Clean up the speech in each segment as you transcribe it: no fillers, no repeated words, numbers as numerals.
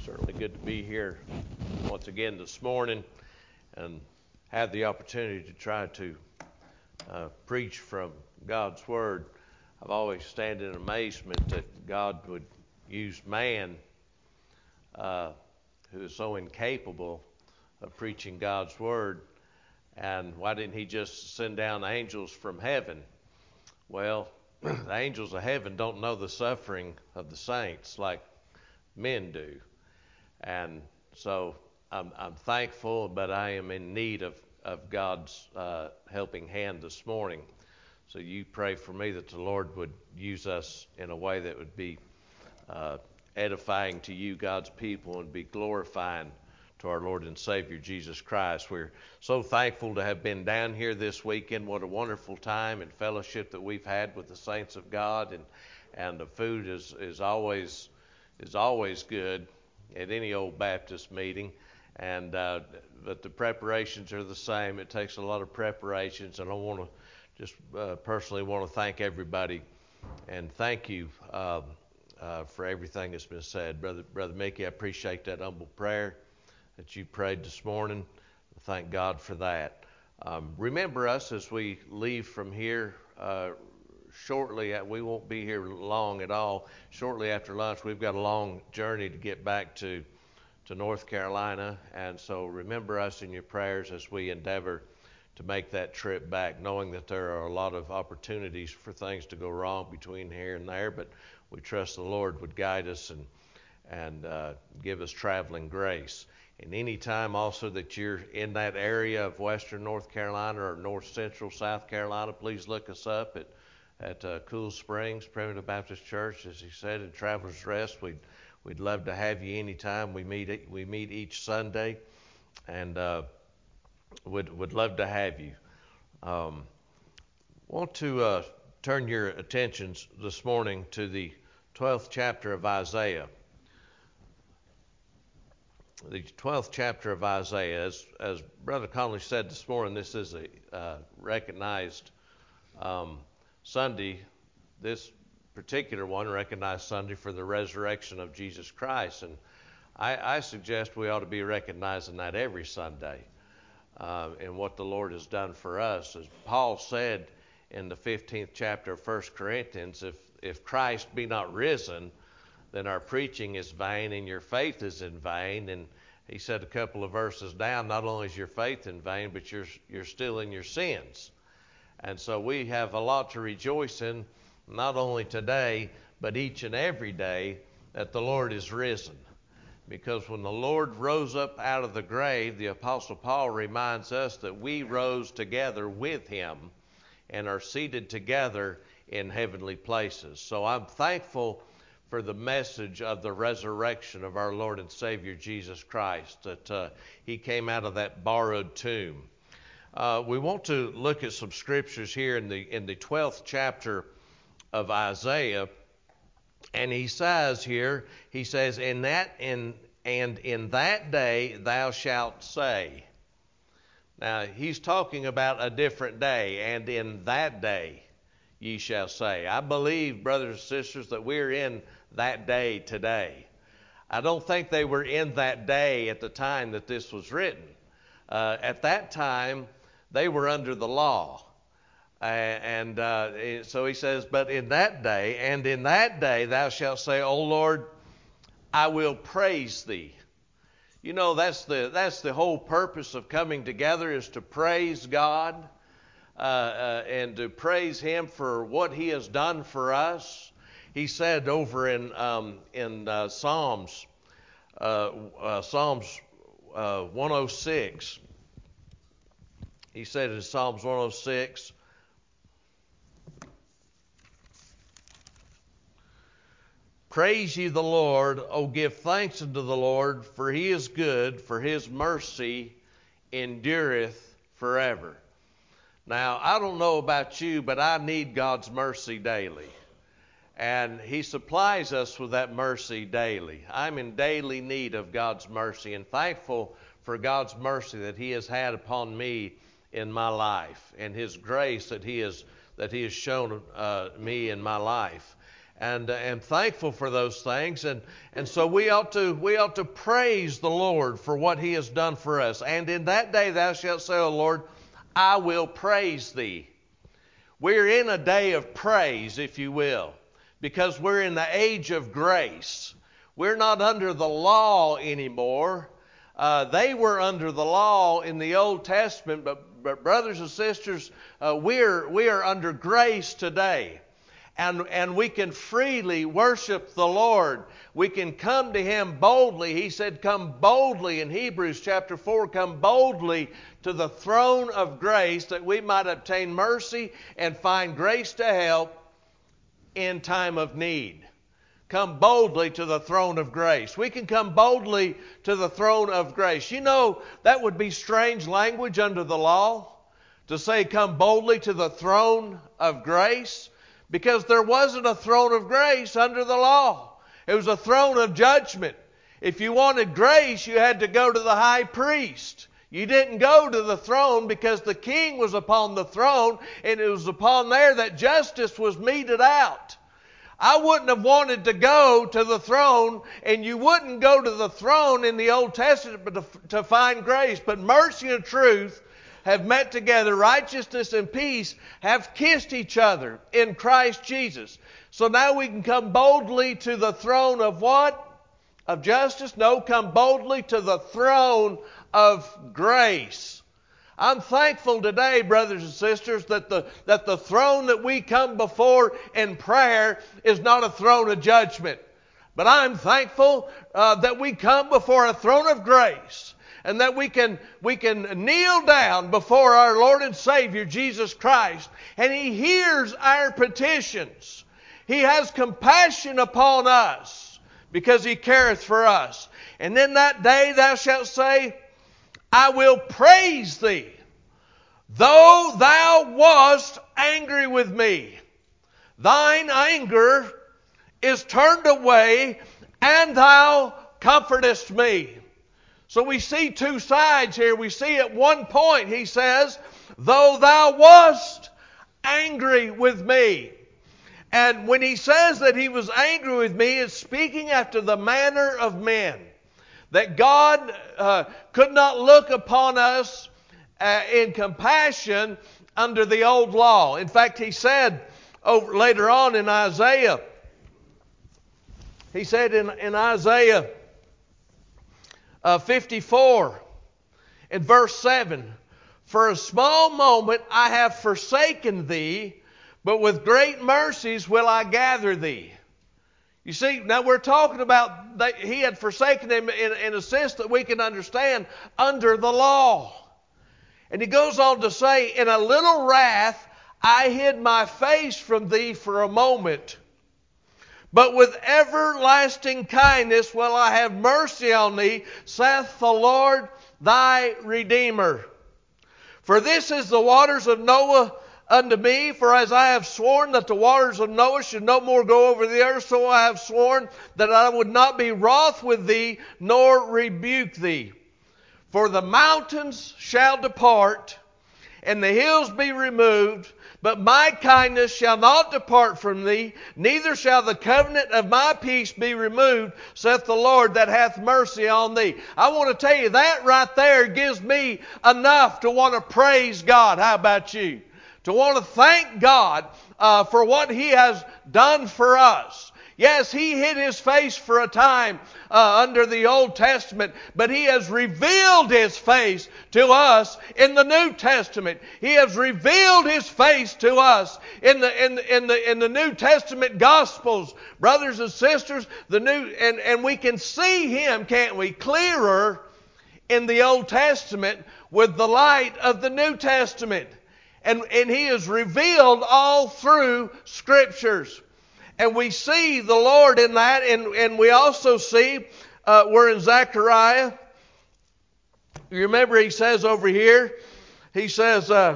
Certainly good to be here once again this morning and have the opportunity to try to preach from God's Word. I've always stand in amazement that God would use man who is so incapable of preaching God's Word. And why didn't He just send down angels from heaven? Well, the angels of heaven don't know the suffering of the saints like men do. And so I'm thankful, but I am in need of God's helping hand this morning. So you pray for me that the Lord would use us in a way that would be edifying to you, God's people, and be glorifying to our Lord and Savior Jesus Christ. We're so thankful to have been down here this weekend. What a wonderful time and fellowship that we've had with the saints of God, and the food is always good at any old Baptist meeting. And but the preparations are the same. It takes a lot of preparations, and I want to just personally want to thank everybody and thank you for everything that's been said. Brother Mickey, I appreciate that humble prayer that you prayed this morning. Thank God for that. Remember us as we leave from here shortly. We won't be here long at all. Shortly after lunch, we've got a long journey to get back to North Carolina, and so remember us in your prayers as we endeavor to make that trip back, knowing that there are a lot of opportunities for things to go wrong between here and there, but we trust the Lord would guide us and give us traveling grace. And any time also that you're in that area of western North Carolina or north central South Carolina, please look us up at Cool Springs Primitive Baptist Church, as he said, in Travelers Rest. We'd love to have you anytime. We meet each Sunday, and would love to have you. Want to turn your attentions this morning to the 12th chapter of Isaiah. The 12th chapter of Isaiah, as Brother Conley said this morning, this is a recognized Sunday. This particular one, recognized Sunday for the resurrection of Jesus Christ. And I suggest we ought to be recognizing that every Sunday and what the Lord has done for us. As Paul said in the 15th chapter of 1 Corinthians, if Christ be not risen, then our preaching is vain and your faith is in vain. And he said a couple of verses down, not only is your faith in vain, but you're still in your sins. And so we have a lot to rejoice in, not only today, but each and every day that the Lord is risen. Because when the Lord rose up out of the grave, the Apostle Paul reminds us that we rose together with him and are seated together in heavenly places. So I'm thankful for the message of the resurrection of our Lord and Savior Jesus Christ, that he came out of that borrowed tomb. We want to look at some scriptures here in the 12th chapter of Isaiah, and he says, in that day thou shalt say. Now he's talking about a different day, and in that day ye shall say. I believe, brothers and sisters, that we're in that day today. I don't think they were in that day at the time that this was written. At that time, they were under the law. So he says, but in that day thou shalt say, O Lord, I will praise thee. You know, that's the whole purpose of coming together, is to praise God and to praise him for what he has done for us. He said over in Psalms 106, he said in Psalms 106, praise ye the Lord, O give thanks unto the Lord, for he is good, for his mercy endureth forever. Now, I don't know about you, but I need God's mercy daily. And he supplies us with that mercy daily. I'm in daily need of God's mercy, and thankful for God's mercy that he has had upon me in my life, and his grace that he has shown me in my life. and thankful for those things. And so we ought to praise the Lord for what He has done for us. And in that day thou shalt say, O Lord, I will praise Thee. We're in a day of praise, if you will, because we're in the age of grace. We're not under the law anymore. They were under the law in the Old Testament, but brothers and sisters, we are under grace today. And we can freely worship the Lord. We can come to Him boldly. He said, come boldly in Hebrews chapter 4, come boldly to the throne of grace that we might obtain mercy and find grace to help in time of need. Come boldly to the throne of grace. We can come boldly to the throne of grace. You know, that would be strange language under the law to say come boldly to the throne of grace, because there wasn't a throne of grace under the law. It was a throne of judgment. If you wanted grace, you had to go to the high priest. You didn't go to the throne because the king was upon the throne, and it was upon there that justice was meted out. I wouldn't have wanted to go to the throne, and you wouldn't go to the throne in the Old Testament to find grace. But mercy and truth have met together. Righteousness and peace have kissed each other in Christ Jesus. So now we can come boldly to the throne of what? Of justice? No, come boldly to the throne of grace. I'm thankful today, brothers and sisters, that the throne that we come before in prayer is not a throne of judgment. But I'm thankful that we come before a throne of grace, and that we can kneel down before our Lord and Savior Jesus Christ, and He hears our petitions. He has compassion upon us because He careth for us. And in that day thou shalt say, I will praise Thee, though Thou wast angry with me. Thine anger is turned away, and Thou comfortest me. So we see two sides here. We see at one point He says, though Thou wast angry with me. And when He says that He was angry with me, it's speaking after the manner of men. That God could not look upon us in compassion under the old law. In fact, He said later on in Isaiah, He said in Isaiah 54, in verse 7, for a small moment I have forsaken thee, but with great mercies will I gather thee. You see, now we're talking about that He had forsaken him in a sense that we can understand under the law. And He goes on to say, in a little wrath I hid my face from thee for a moment. But with everlasting kindness will I have mercy on thee, saith the Lord thy Redeemer. For this is the waters of Noah unto me, for as I have sworn that the waters of Noah should no more go over the earth, so I have sworn that I would not be wroth with thee, nor rebuke thee. For the mountains shall depart, and the hills be removed, but my kindness shall not depart from thee, neither shall the covenant of my peace be removed, saith the Lord that hath mercy on thee. I want to tell you, that right there gives me enough to want to praise God. How about you? To want to thank God for what He has done for us. Yes, He hid His face for a time under the Old Testament, but He has revealed His face to us in the New Testament. He has revealed His face to us in the New Testament Gospels, brothers and sisters. And we can see Him, can't we, clearer in the Old Testament with the light of the New Testament. And He is revealed all through Scriptures. And we see the Lord in that. And we also see, we're in Zechariah. You remember He says over here, He says, and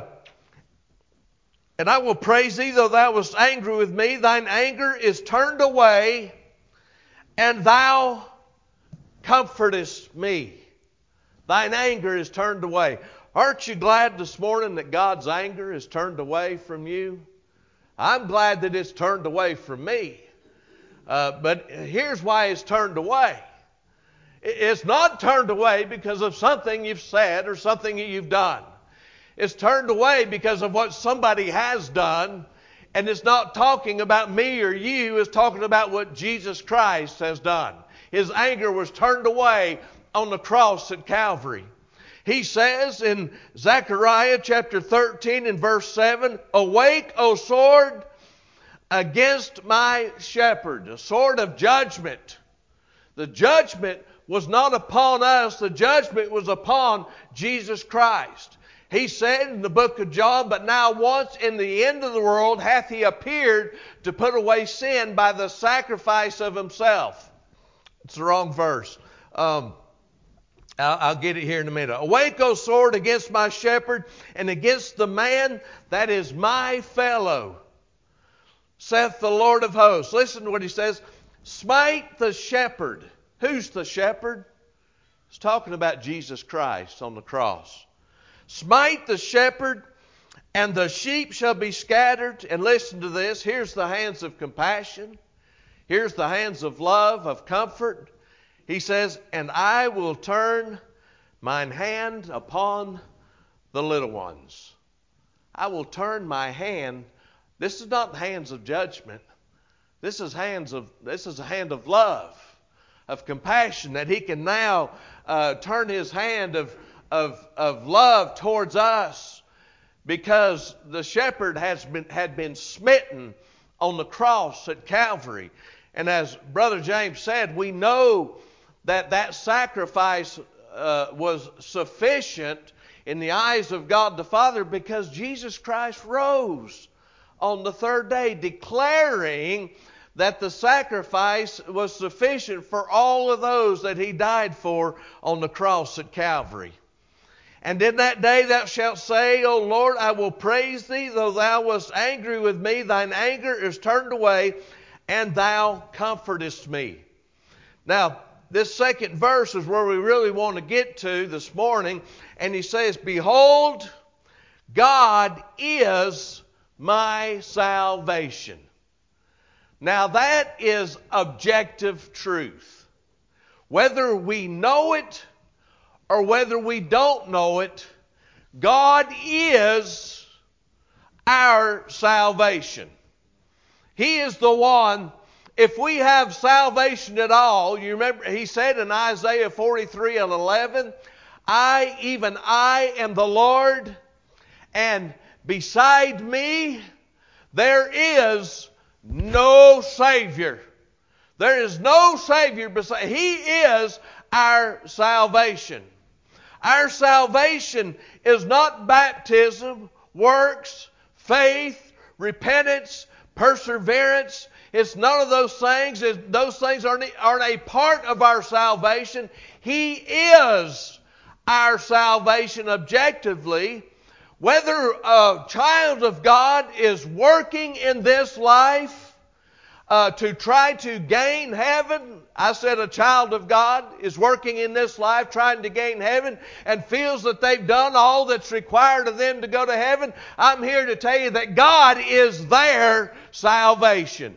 I will praise Thee, though Thou wast angry with me. Thine anger is turned away, and Thou comfortest me. Thine anger is turned away. Aren't you glad this morning that God's anger is turned away from you? I'm glad that it's turned away from me. But here's why it's turned away. It's not turned away because of something you've said or something you've done. It's turned away because of what somebody has done. And it's not talking about me or you. It's talking about what Jesus Christ has done. His anger was turned away on the cross at Calvary. He says in Zechariah chapter 13 and verse 7, "Awake, O sword, against my shepherd." A sword of judgment. The judgment was not upon us. The judgment was upon Jesus Christ. He said in the book of John, "But now once in the end of the world hath he appeared to put away sin by the sacrifice of himself." It's the wrong verse. I'll get it here in a minute. "Awake, O sword, against my shepherd, and against the man that is my fellow, saith the Lord of hosts." Listen to what he says. "Smite the shepherd." Who's the shepherd? He's talking about Jesus Christ on the cross. "Smite the shepherd, and the sheep shall be scattered." And listen to this. Here's the hands of compassion. Here's the hands of love, of comfort. He says, "And I will turn mine hand upon the little ones." I will turn my hand. This is not hands of judgment. This is a hand of love, of compassion, that he can now turn his hand of love towards us, because the shepherd had been smitten on the cross at Calvary. And as Brother James said, we know that sacrifice was sufficient in the eyes of God the Father, because Jesus Christ rose on the third day, declaring that the sacrifice was sufficient for all of those that he died for on the cross at Calvary. "And in that day thou shalt say, O Lord, I will praise thee, though thou wast angry with me, thine anger is turned away, and thou comfortest me." Now, this second verse is where we really want to get to this morning. And he says, "Behold, God is my salvation." Now that is objective truth. Whether we know it or whether we don't know it, God is our salvation. He is the one. If we have salvation at all, you remember he said in Isaiah 43 and 11, even I am the Lord, and beside me there is no Savior. There is no Savior beside. He is our salvation. Our salvation is not baptism, works, faith, repentance, perseverance. It's none of those things. Those things aren't a part of our salvation. He is our salvation objectively. Whether a child of God is working in this life to try to gain heaven. I said a child of God is working in this life trying to gain heaven and feels that they've done all that's required of them to go to heaven. I'm here to tell you that God is their salvation.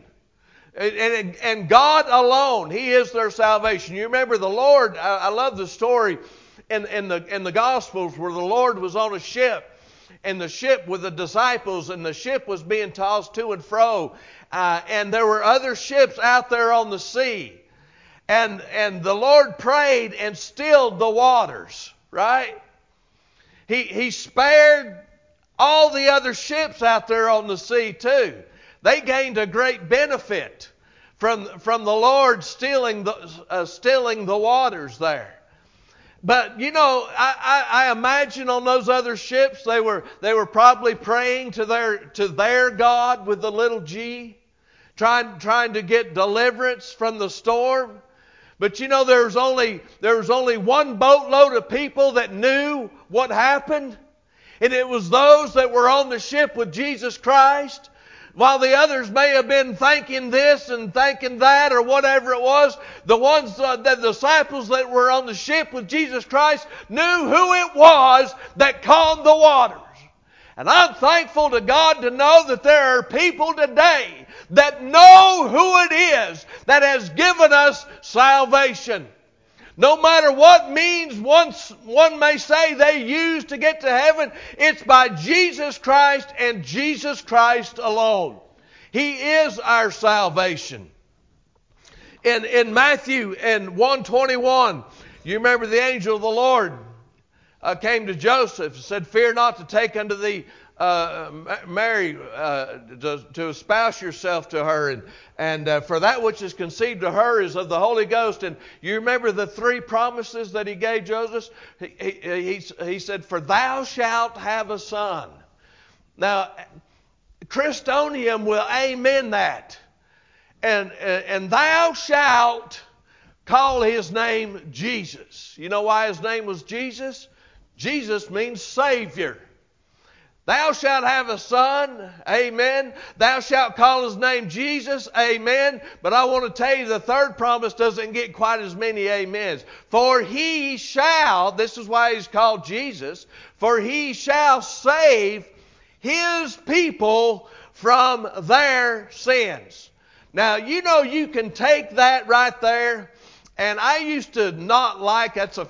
And God alone, He is their salvation. You remember the Lord, I love the story in the Gospels where the Lord was on a ship, and the ship with the disciples, and the ship was being tossed to and fro. And there were other ships out there on the sea. And the Lord prayed and stilled the waters, right? He spared all the other ships out there on the sea too. They gained a great benefit from the Lord stilling the waters there. But you know, I imagine on those other ships they were probably praying to their God with the little G, trying to get deliverance from the storm. But you know, there was only one boatload of people that knew what happened, and it was those that were on the ship with Jesus Christ. While the others may have been thinking this and thinking that or whatever it was, the disciples that were on the ship with Jesus Christ knew who it was that calmed the waters. And I'm thankful to God to know that there are people today that know who it is that has given us salvation. No matter what means one may say they use to get to heaven, it's by Jesus Christ and Jesus Christ alone. He is our salvation. In Matthew in 1:21, you remember the angel of the Lord came to Joseph and said, "Fear not to take unto thee Mary, to espouse yourself to her, and for that which is conceived to her is of the Holy Ghost." And you remember the three promises that he gave Joseph? He said, "For thou shalt have a son." Now, Christonium will amen that. And thou shalt call his name Jesus. You know why his name was Jesus? Jesus means Savior. Thou shalt have a son, amen. Thou shalt call his name Jesus, amen. But I want to tell you the third promise doesn't get quite as many amens. For he shall, this is why he's called Jesus, for he shall save his people from their sins. Now, you know, you can take that right there, and I used to not like, that's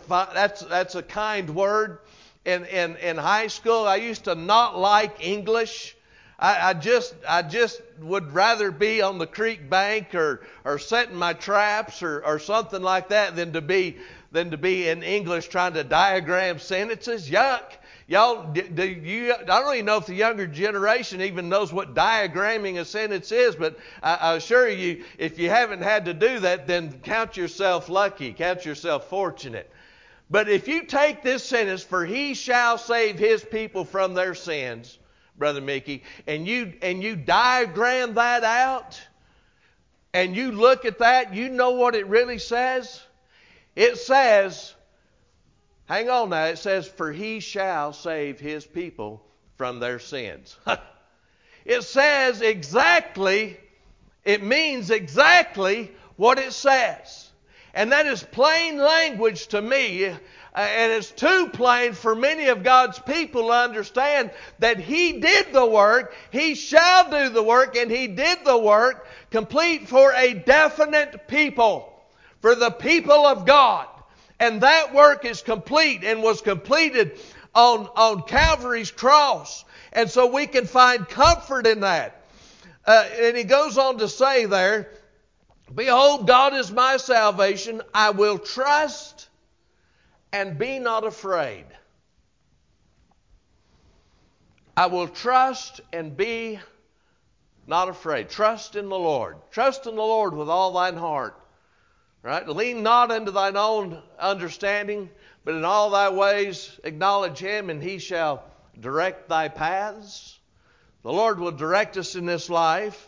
a kind word. In high school, I used to not like English. I just would rather be on the creek bank or setting my traps or something like that than to be in English trying to diagram sentences. Yuck. Y'all, I don't even know if the younger generation even knows what diagramming a sentence is, but I assure you, if you haven't had to do that, then count yourself lucky, count yourself fortunate. But if you take this sentence, "For he shall save his people from their sins," Brother Mickey, and you diagram that out, and you look at that, you know what it really says? It says, hang on now, it says, "For he shall save his people from their sins." It says exactly, it means exactly what it says. And that is plain language to me, and it's too plain for many of God's people to understand that He did the work, He shall do the work, and He did the work complete for a definite people, for the people of God. And that work is complete and was completed on Calvary's cross. And so we can find comfort in that. And he goes on to say there, "Behold, God is my salvation. I will trust and be not afraid." I will trust and be not afraid. Trust in the Lord. Trust in the Lord with all thine heart. Right? Lean not unto thine own understanding, but in all thy ways acknowledge Him, and He shall direct thy paths. The Lord will direct us in this life.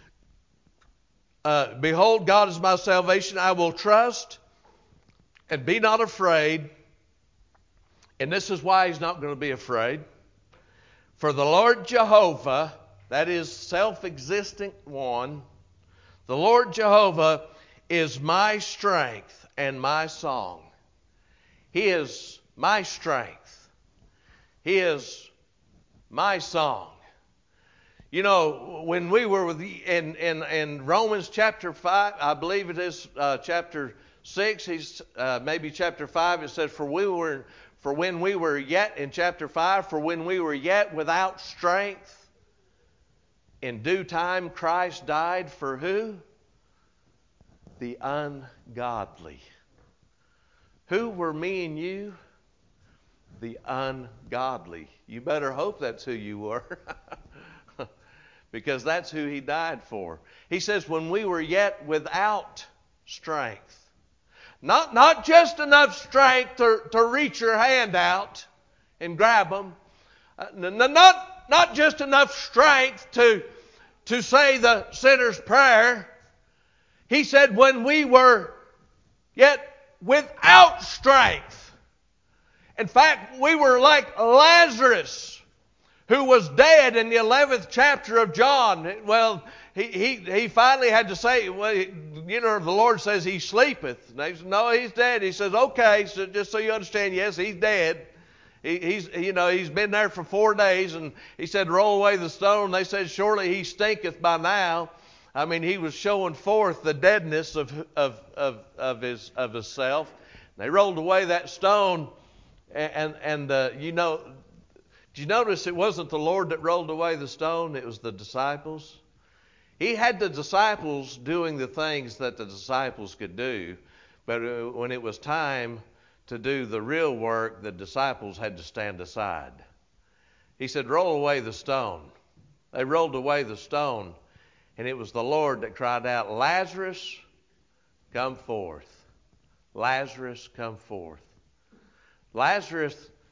"Behold, God is my salvation. I will trust and be not afraid." And this is why he's not going to be afraid. "For the Lord Jehovah," that is self-existent one, "the Lord Jehovah is my strength and my song." He is my strength. He is my song. You know, when we were in Romans chapter 5, I believe it is chapter 6, maybe chapter 5, it says, for when we were yet, in chapter 5, "For when we were yet without strength, in due time Christ died for" who? The ungodly. Who were me and you? The ungodly. You better hope that's who you were. Because that's who He died for. He says, when we were yet without strength. Not just enough strength to reach your hand out and grab them. Not just enough strength to say the sinner's prayer. He said, when we were yet without strength. In fact, we were like Lazarus, who was dead in the 11th chapter of John. Well, he finally had to say, well, you know, the Lord says He sleepeth. And they said, no, He's dead. He says, okay, so just so you understand, yes, He's dead. He's been there for 4 days, and He said, roll away the stone. They said, surely He stinketh by now. I mean, he was showing forth the deadness of himself. They rolled away that stone, and did you notice it wasn't the Lord that rolled away the stone? It was the disciples. He had the disciples doing the things that the disciples could do, but when it was time to do the real work, the disciples had to stand aside. He said, roll away the stone. They rolled away the stone, and it was the Lord that cried out, Lazarus, come forth. Lazarus, come forth. Lazarus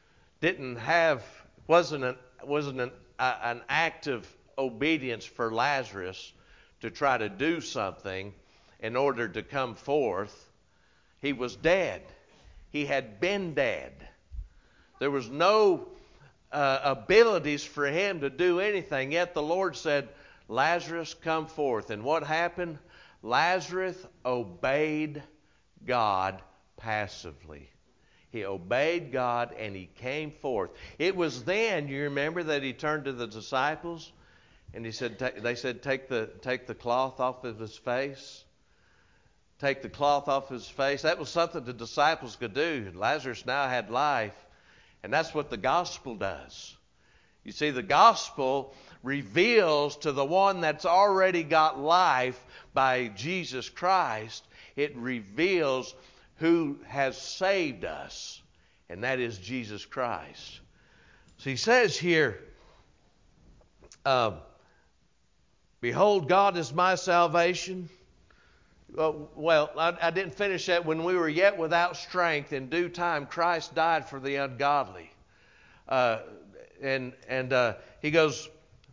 wasn't an act of obedience for Lazarus to try to do something in order to come forth. He was dead. He had been dead. There was no abilities for him to do anything. Yet the Lord said, Lazarus, come forth. And what happened? Lazarus obeyed God passively. He obeyed God and he came forth. It was then, you remember, that he turned to the disciples and they said, take the cloth off of his face. Take the cloth off his face. That was something the disciples could do. Lazarus now had life, and that's what the gospel does. You see, the gospel reveals to the one that's already got life by Jesus Christ, it reveals who has saved us, and that is Jesus Christ. So he says here, behold, God is my salvation. Well, I didn't finish that. When we were yet without strength, in due time, Christ died for the ungodly. He goes,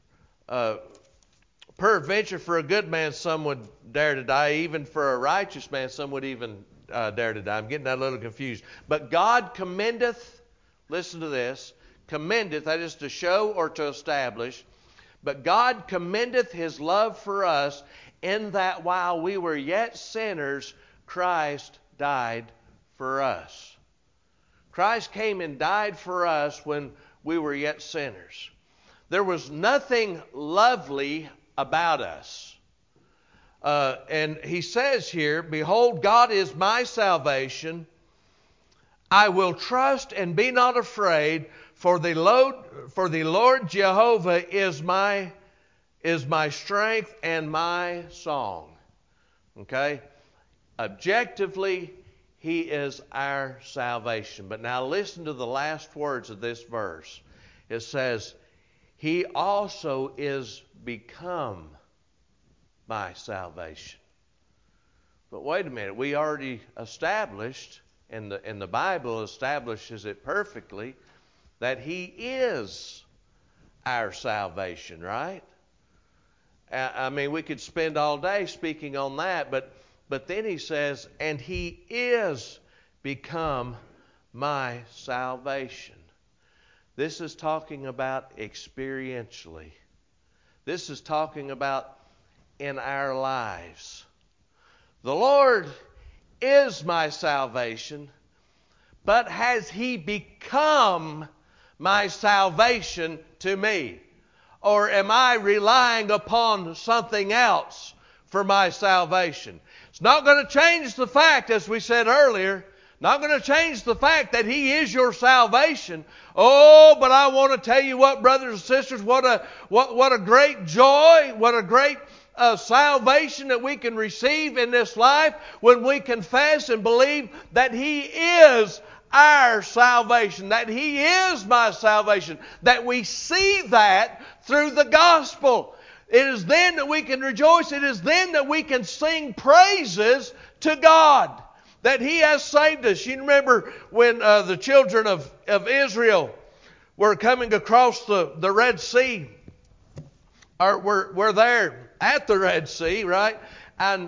peradventure for a good man some would dare to die, even for a righteous man some would even dare to die. I'm getting that a little confused. But God commendeth, listen to this, commendeth, that is to show or to establish, but God commendeth his love for us in that while we were yet sinners, Christ died for us. Christ came and died for us when we were yet sinners. There was nothing lovely about us. And he says here, behold, God is my salvation. I will trust and be not afraid, for the Lord Jehovah is my strength and my song. Okay? Objectively, he is our salvation. But now listen to the last words of this verse. It says, he also is become my salvation. But wait a minute, we already established, and the Bible establishes it perfectly, that he is our salvation, right? I mean, we could spend all day speaking on that, but then he says, and he is become my salvation. This is talking about experientially. This is talking about in our lives. The Lord is my salvation, but has he become my salvation to me? Or am I relying upon something else for my salvation? It's not going to change the fact, as we said earlier, not going to change the fact that he is your salvation. Oh, but I want to tell you what, brothers and sisters, what a great joy, what a great salvation that we can receive in this life when we confess and believe that he is our salvation, that he is my salvation, that we see that through the gospel. It is then that we can rejoice. It is then that we can sing praises to God that he has saved us. You remember when the children of Israel were coming across the Red Sea, or were there at the Red Sea, right? And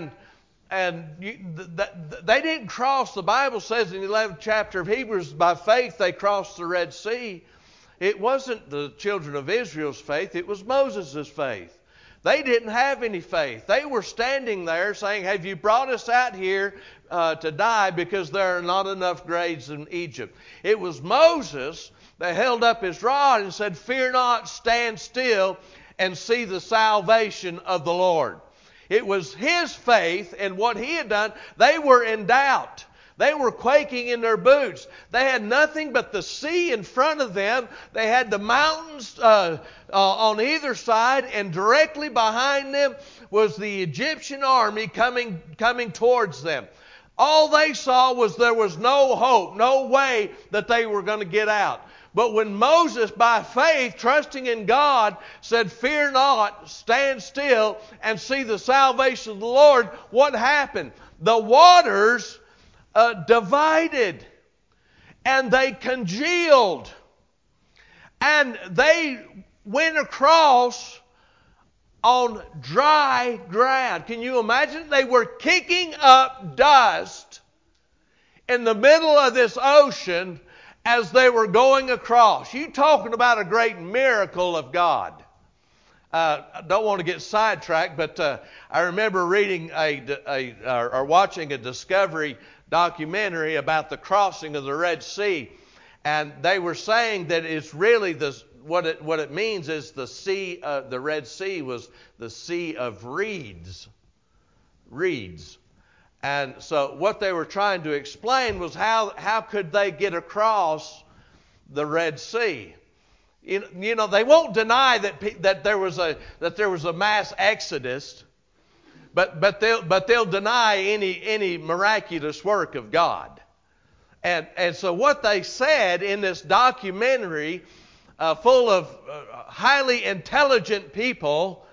they didn't cross, the Bible says in the 11th chapter of Hebrews, by faith they crossed the Red Sea. It wasn't the children of Israel's faith, it was Moses' faith. They didn't have any faith. They were standing there saying, have you brought us out here to die because there are not enough graves in Egypt? It was Moses that held up his rod and said, fear not, stand still and see the salvation of the Lord. It was his faith and what he had done. They were in doubt. They were quaking in their boots. They had nothing but the sea in front of them. They had the mountains on either side, and directly behind them was the Egyptian army coming towards them. All they saw was there was no hope, no way that they were going to get out. But when Moses, by faith, trusting in God, said, "Fear not, stand still and see the salvation of the Lord," what happened? The waters divided, and they congealed, and they went across on dry ground. Can you imagine? They were kicking up dust in the middle of this ocean as they were going across. You talking about a great miracle of God. I don't want to get sidetracked, but I remember reading or watching a Discovery documentary about the crossing of the Red Sea, and they were saying that it's really what it means is the Red Sea was the sea of reeds. And so what they were trying to explain was how could they get across the Red Sea? You know, they won't deny that there was a mass exodus, but they'll deny any miraculous work of God. And so what they said in this documentary, full of highly intelligent people,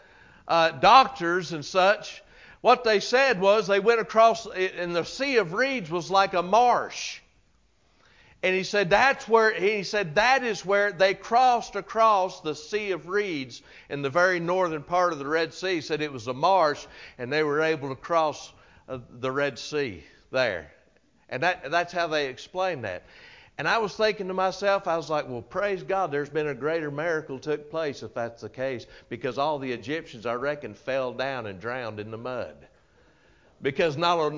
doctors and such, what they said was they went across, and the Sea of Reeds was like a marsh. And he said that is where they crossed across the Sea of Reeds in the very northern part of the Red Sea. He said it was a marsh, and they were able to cross the Red Sea there. And that's how they explained that. And I was thinking to myself, I was like, well, praise God, there's been a greater miracle took place if that's the case, because all the Egyptians, I reckon, fell down and drowned in the mud. Because not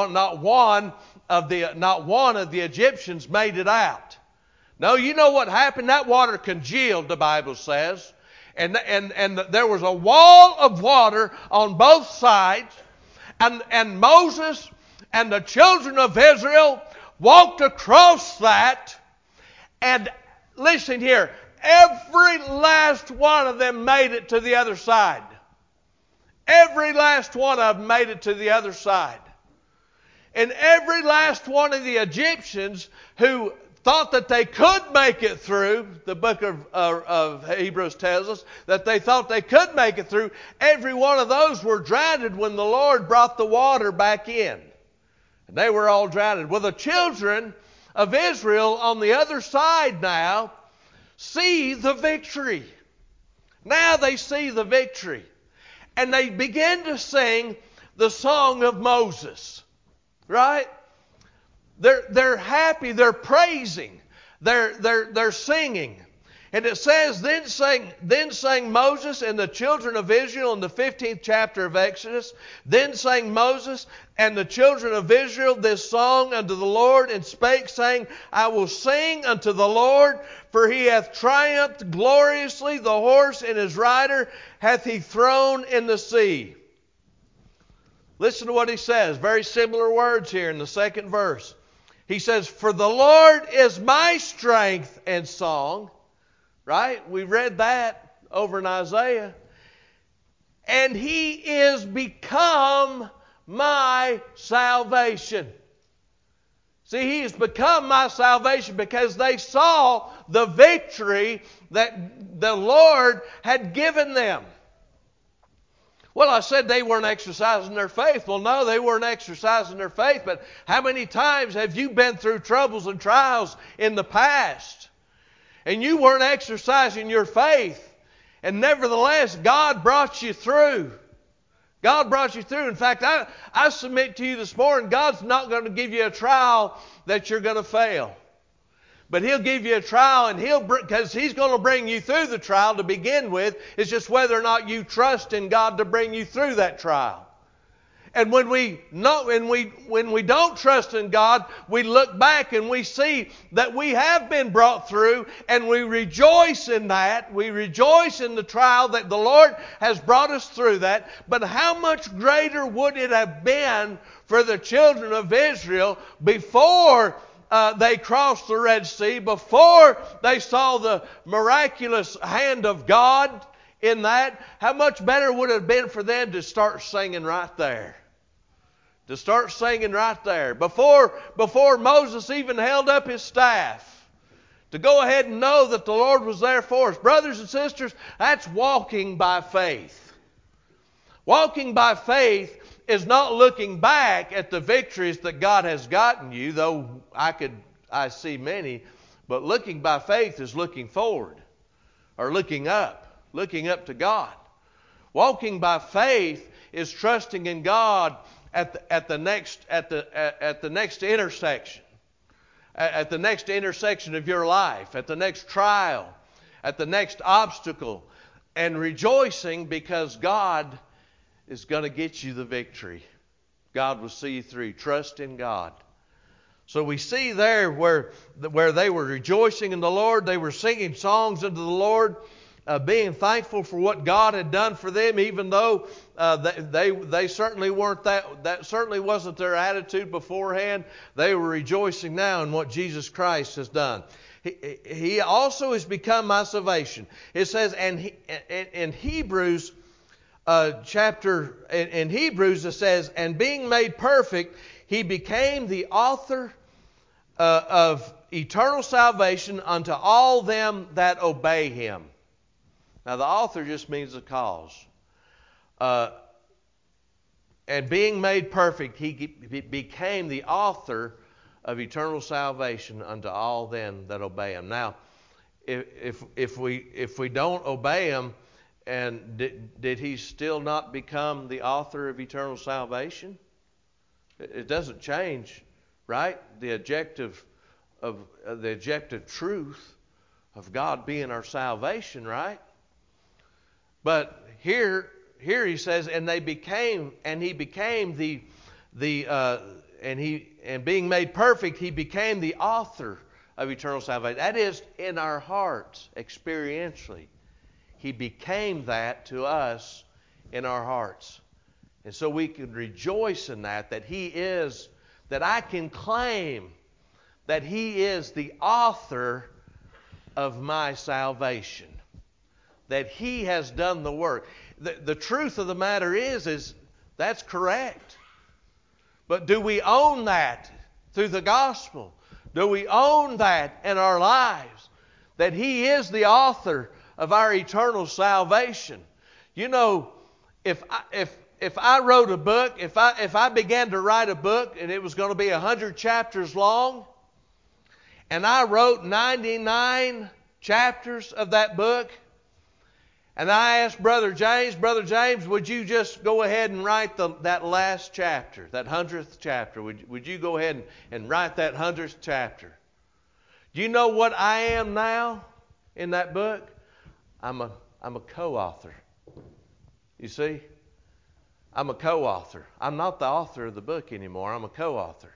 one of the Egyptians made it out. No, you know what happened? That water congealed, the Bible says. And there was a wall of water on both sides. And Moses and the children of Israel walked across that. And listen here, every last one of them made it to the other side. Every last one of them made it to the other side. And every last one of the Egyptians who thought that they could make it through, the book of Hebrews tells us that they thought they could make it through, every one of those were drowned when the Lord brought the water back in. And they were all drowned. Well, the children of Israel on the other side now see the victory. Now they see the victory. And they begin to sing the song of Moses. Right? They're happy, they're praising, they're singing. And it says, then sang Moses and the children of Israel in the 15th chapter of Exodus. Then sang Moses and the children of Israel this song unto the Lord, and spake, saying, I will sing unto the Lord, for he hath triumphed gloriously. The horse and his rider hath he thrown in the sea. Listen to what he says. Very similar words here in the second verse. He says, for the Lord is my strength and song. Right? We read that over in Isaiah. And he is become my salvation. See, he has become my salvation because they saw the victory that the Lord had given them. Well, I said they weren't exercising their faith. Well, no, they weren't exercising their faith. But how many times have you been through troubles and trials in the past? And you weren't exercising your faith. And nevertheless, God brought you through. God brought you through. In fact, I submit to you this morning, God's not going to give you a trial that you're going to fail. But He'll give you a trial, and because He's going to bring you through the trial to begin with. It's just whether or not you trust in God to bring you through that trial. And when we don't trust in God, we look back and we see that we have been brought through, and we rejoice in that. We rejoice in the trial that the Lord has brought us through that. But how much greater would it have been for the children of Israel before they crossed the Red Sea, before they saw the miraculous hand of God in that? How much better would it have been for them to start singing right there? To start singing right there. Before Moses even held up his staff. To go ahead and know that the Lord was there for us. Brothers and sisters, that's walking by faith. Walking by faith is not looking back at the victories that God has gotten you, though I see many. But looking by faith is looking forward. Or looking up to God. Walking by faith is trusting in God at the next intersection, at the next intersection of your life, at the next trial, at the next obstacle, and rejoicing because God is going to get you the victory. God will see you through. Trust in God. So we see there where they were rejoicing in the Lord, they were singing songs unto the Lord, being thankful for what God had done for them, even though they certainly weren't that certainly wasn't their attitude beforehand. They were rejoicing now in what Jesus Christ has done. He also has become my salvation. It says, in Hebrews in Hebrews it says, and being made perfect, He became the author of eternal salvation unto all them that obey Him. Now the author just means the cause. And being made perfect, He became the author of eternal salvation unto all them that obey Him. Now, if we don't obey Him, and did He still not become the author of eternal salvation? It doesn't change, right? The objective truth of God being our salvation, right? But here he says, and He became being made perfect, He became the author of eternal salvation. That is, in our hearts, experientially. He became that to us in our hearts. And so we can rejoice in that I can claim that He is the author of my salvation. That He has done the work. The truth of the matter is that's correct. But do we own that through the gospel? Do we own that in our lives? That He is the author of our eternal salvation. You know, if I wrote a book, if I began to write a book and it was going to be 100 chapters long, and I wrote 99 chapters of that book, and I asked Brother James, would you just go ahead and write that last chapter, that 100th chapter? Would you go ahead and write that 100th chapter? Do you know what I am now in that book? I'm a co-author. You see? I'm a co-author. I'm not the author of the book anymore. I'm a co-author.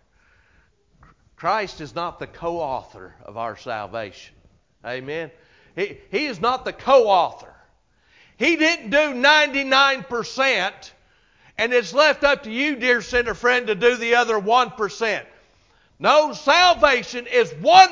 Christ is not the co-author of our salvation. Amen? He is not the co-author. He didn't do 99%, and it's left up to you, dear sinner friend, to do the other 1%. No, salvation is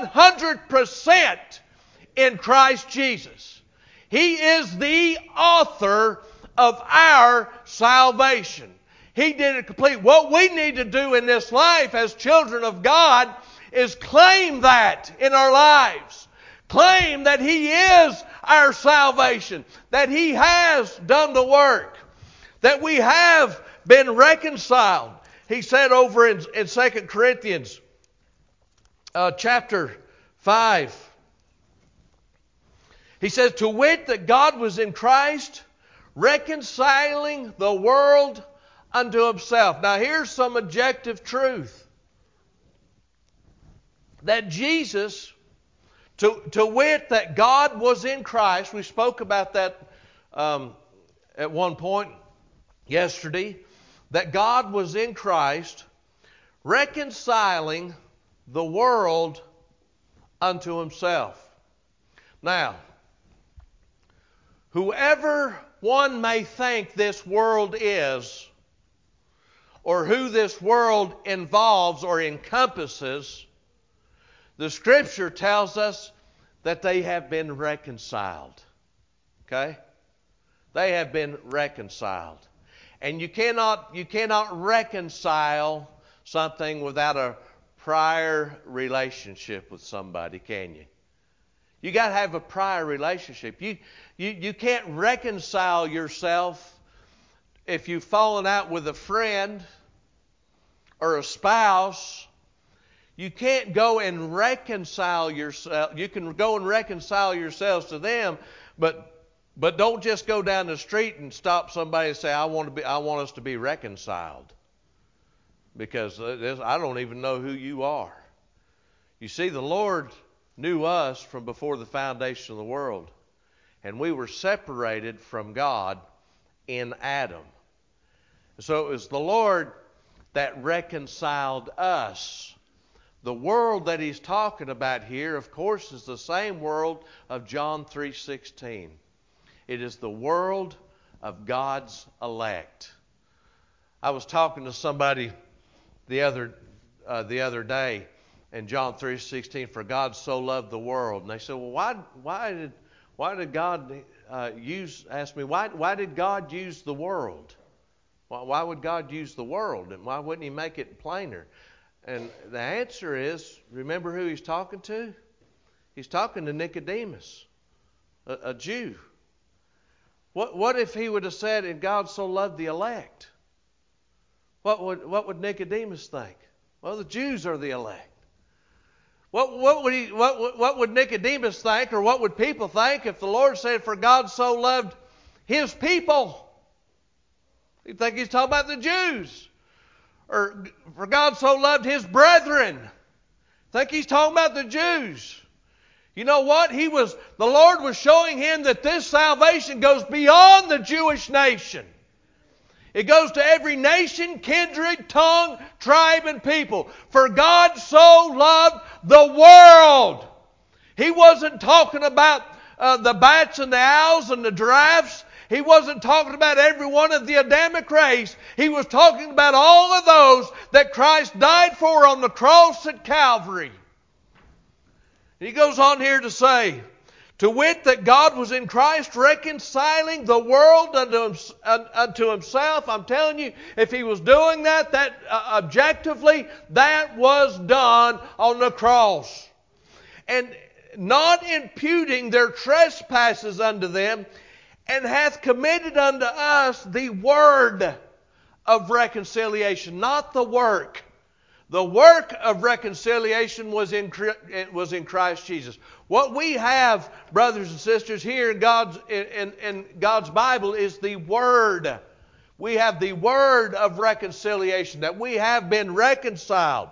100% in Christ Jesus. He is the author of our salvation. He did it complete. What we need to do in this life as children of God is claim that in our lives. Claim that He is our salvation. That He has done the work. That we have been reconciled. He said over in 2 Corinthians chapter 5. He says, to wit that God was in Christ, reconciling the world unto Himself. Now here's some objective truth. That Jesus, to wit that God was in Christ, we spoke about that at one point yesterday, that God was in Christ, reconciling the world unto himself. Now, whoever one may think this world is, or who this world involves or encompasses, the Scripture tells us that they have been reconciled. Okay? They have been reconciled. And you cannot reconcile something without a prior relationship with somebody, can you? You got to have a prior relationship. You can't reconcile yourself if you've fallen out with a friend or a spouse. You can't go and reconcile yourself. You can go and reconcile yourselves to them, but don't just go down the street and stop somebody and say, I want us to be reconciled. Because I don't even know who you are. You see, the Lord knew us from before the foundation of the world. And we were separated from God in Adam. So it was the Lord that reconciled us. The world that he's talking about here, of course, is the same world of John 3:16. It is the world of God's elect. I was talking to somebody the other day in John 3:16, for God so loved the world. And they said, well, why did God ask me, why did God use the world? Why would God use the world? And why wouldn't he make it plainer? And the answer is, remember who he's talking to? He's talking to Nicodemus, a Jew. What if he would have said, and God so loved the elect? What would Nicodemus think? Well, the Jews are the elect. What would Nicodemus think, or what would people think if the Lord said, for God so loved his people? You'd think he's talking about the Jews. Or for God so loved his brethren. Think he's talking about the Jews. You know what? The Lord was showing him that this salvation goes beyond the Jewish nation. It goes to every nation, kindred, tongue, tribe, and people. For God so loved the world. He wasn't talking about the bats and the owls and the giraffes. He wasn't talking about every one of the Adamic race. He was talking about all of those that Christ died for on the cross at Calvary. He goes on here to say, to wit, that God was in Christ reconciling the world unto himself. I'm telling you, if he was doing that objectively, that was done on the cross. And not imputing their trespasses unto them, and hath committed unto us the word of reconciliation, not the work. The work of reconciliation was in Christ Jesus. What we have, brothers and sisters, here in God's Bible is the Word. We have the Word of reconciliation, that we have been reconciled.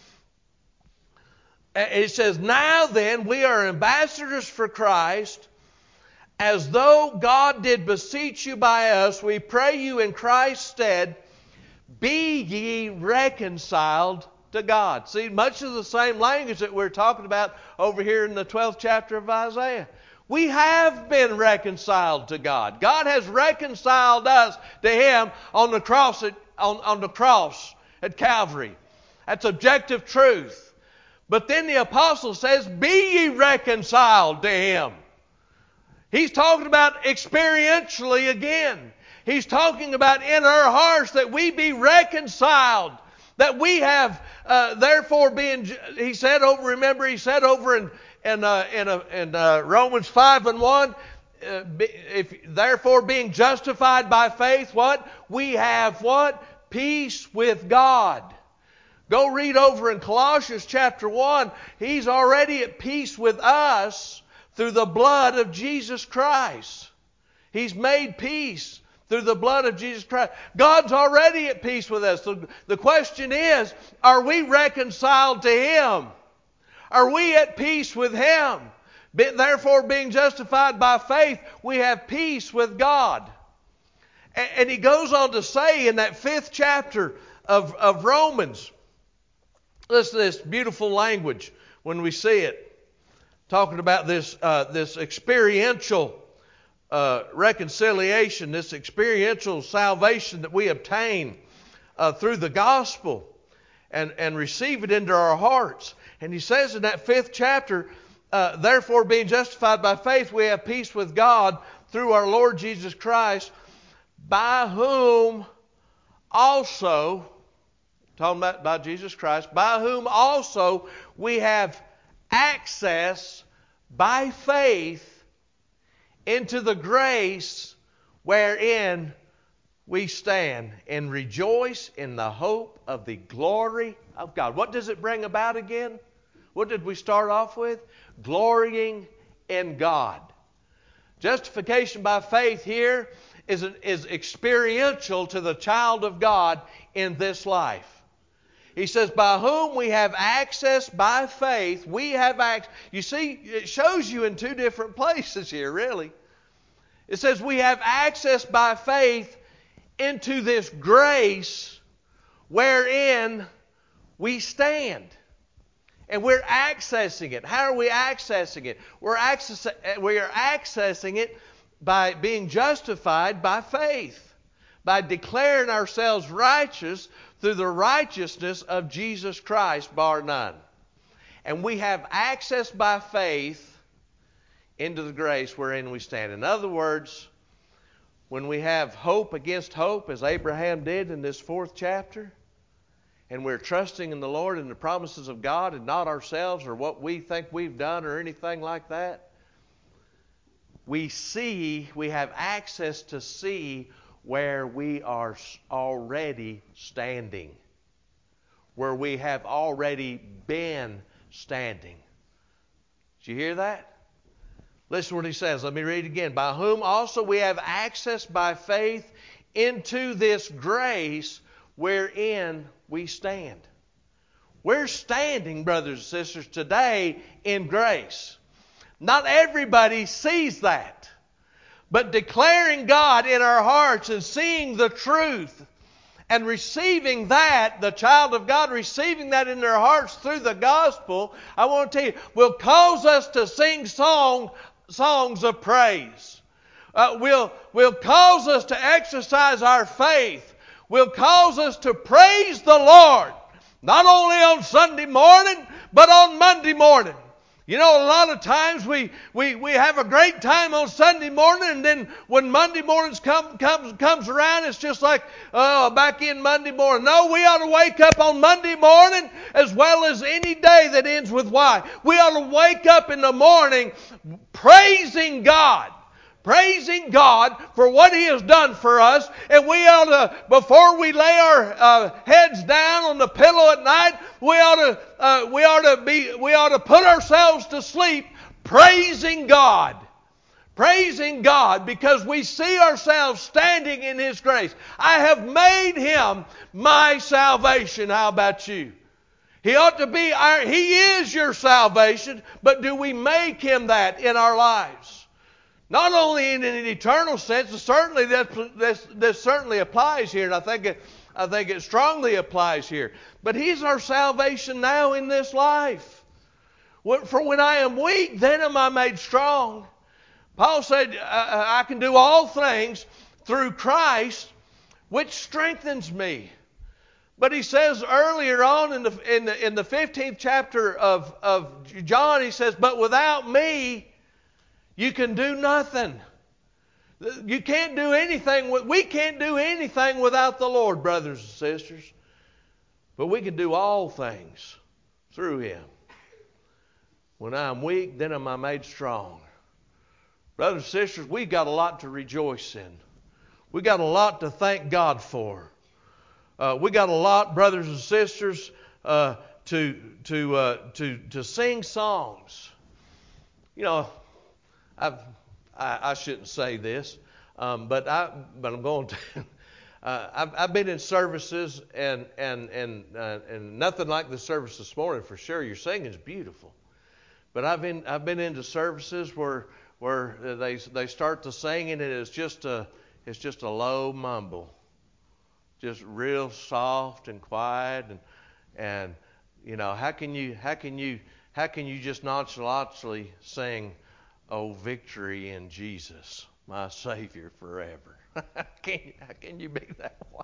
It says, now then, we are ambassadors for Christ, as though God did beseech you by us, we pray you in Christ's stead, be ye reconciled to God. See, much of the same language that we're talking about over here in the 12th chapter of Isaiah. We have been reconciled to God. God has reconciled us to Him on the cross at Calvary. That's objective truth. But then the apostle says, be ye reconciled to Him. He's talking about experientially again. He's talking about in our hearts that we be reconciled. That we have, therefore being, he said over in Romans 5:1, therefore being justified by faith, what? We have what? Peace with God. Go read over in Colossians chapter 1. He's already at peace with us through the blood of Jesus Christ. He's made peace through the blood of Jesus Christ. God's already at peace with us. So the question is, are we reconciled to Him? Are we at peace with Him? Therefore, being justified by faith, we have peace with God. And he goes on to say in that 5th chapter of Romans, listen to this beautiful language when we see it, talking about this experiential reconciliation, this experiential salvation that we obtain through the gospel and receive it into our hearts. And he says in that 5th chapter, therefore being justified by faith, we have peace with God through our Lord Jesus Christ, by whom also, talking about by Jesus Christ, by whom also we have access by faith into the grace wherein we stand and rejoice in the hope of the glory of God. What does it bring about again? What did we start off with? Glorying in God. Justification by faith here is experiential to the child of God in this life. He says, by whom we have access by faith, we have access. You see, it shows you in 2 different places here, really. It says we have access by faith into this grace wherein we stand. And we're accessing it. How are we accessing it? We are accessing it by being justified by faith, by declaring ourselves righteous through the righteousness of Jesus Christ, bar none. And we have access by faith into the grace wherein we stand. In other words, when we have hope against hope, as Abraham did in this 4th chapter, and we're trusting in the Lord and the promises of God and not ourselves or what we think we've done or anything like that, we have access to see where we are already standing, where we have already been standing. Did you hear that? Listen to what he says. Let me read it again. By whom also we have access by faith into this grace wherein we stand. We're standing, brothers and sisters, today in grace. Not everybody sees that. But declaring God in our hearts and seeing the truth and receiving that, the child of God receiving that in their hearts through the gospel, I want to tell you, will cause us to sing songs of praise. Will cause us to exercise our faith. Will cause us to praise the Lord. Not only on Sunday morning, but on Monday morning. You know, a lot of times we have a great time on Sunday morning, and then when Monday mornings comes around, it's just like, oh, back in Monday morning. No, we ought to wake up on Monday morning as well as any day that ends with Y. We ought to wake up in the morning praising God. Praising God for what He has done for us. And we ought to, before we lay our heads down on the pillow at night, we ought to put ourselves to sleep praising God. Praising God because we see ourselves standing in His grace. I have made Him my salvation. How about you? He ought to be He is your salvation, but do we make Him that in our lives? Not only in an eternal sense, certainly this certainly applies here, and I think it strongly applies here. But He's our salvation now in this life. For when I am weak, then am I made strong. Paul said, I can do all things through Christ, which strengthens me. But he says earlier on in the 15th chapter of John, he says, but without me, you can do nothing. You can't do anything. We can't do anything without the Lord, brothers and sisters. But we can do all things through Him. When I am weak, then am I made strong. Brothers and sisters, we've got a lot to rejoice in. We've got a lot to thank God for. We got a lot, brothers and sisters, to sing songs. You know, I shouldn't say this, but I'm going to. I've been in services and nothing like the service this morning for sure. Your singing is beautiful, but I've been into services where they start the singing and it's just It's just a low mumble, just real soft and quiet, and how can you just nonchalantly sing, "Oh, victory in Jesus, my Savior forever"? How can you be that way?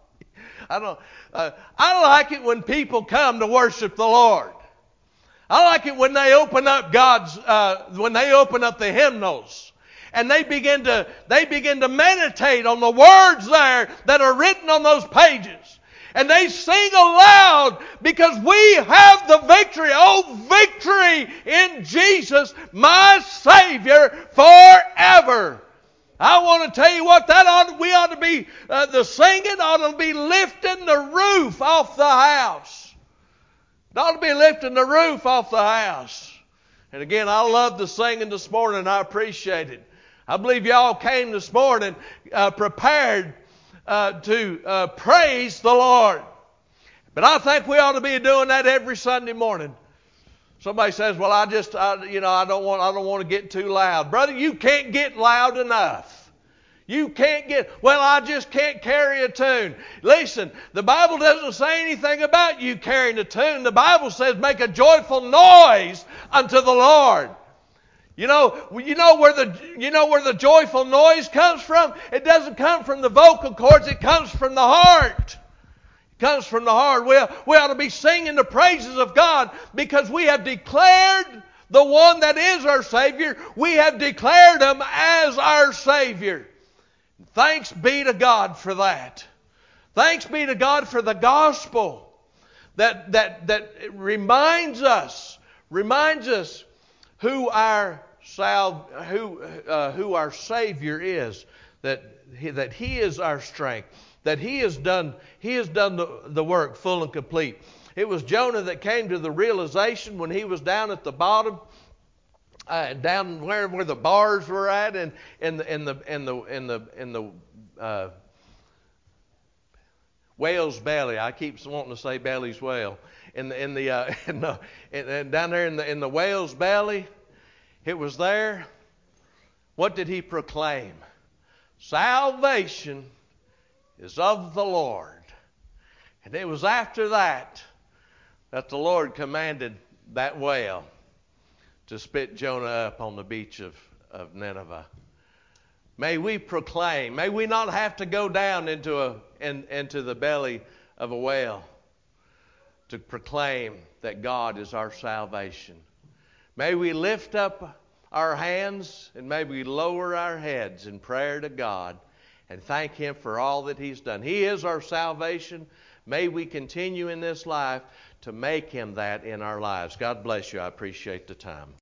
I like it when people come to worship the Lord. I like it when they open up when they open up the hymnals and they begin to meditate on the words there that are written on those pages. And they sing aloud because we have the victory. Oh, victory in Jesus, my Savior forever. I want to tell you what, we ought to be, the singing ought to be lifting the roof off the house. It ought to be lifting the roof off the house. And again, I love the singing this morning. I appreciate it. I believe y'all came this morning prepared to praise the Lord. But I think we ought to be doing that every Sunday morning. Somebody says, "Well, I don't want to get too loud." Brother, you can't get loud enough. I just can't carry a tune. Listen, the Bible doesn't say anything about you carrying a tune. The Bible says, "Make a joyful noise unto the Lord." You know where the joyful noise comes from? It doesn't come from the vocal cords. It comes from the heart. It comes from the heart. We ought to be singing the praises of God because we have declared the one that is our Savior. We have declared Him as our Savior. Thanks be to God for that. Thanks be to God for the gospel that reminds us who our Savior is, that He is our strength, that He has done the work full and complete. It was Jonah that came to the realization when he was down at the bottom, down where the bars were at, and in the whale's belly. I keep wanting to say belly's whale. Down there in the whale's belly, it was there. What did he proclaim? Salvation is of the Lord. And it was after that the Lord commanded that whale to spit Jonah up on the beach of Nineveh. May we proclaim, may we not have to go down into the belly of a whale to proclaim that God is our salvation. May we lift up our hands and may we lower our heads in prayer to God and thank Him for all that He's done. He is our salvation. May we continue in this life to make Him that in our lives. God bless you. I appreciate the time.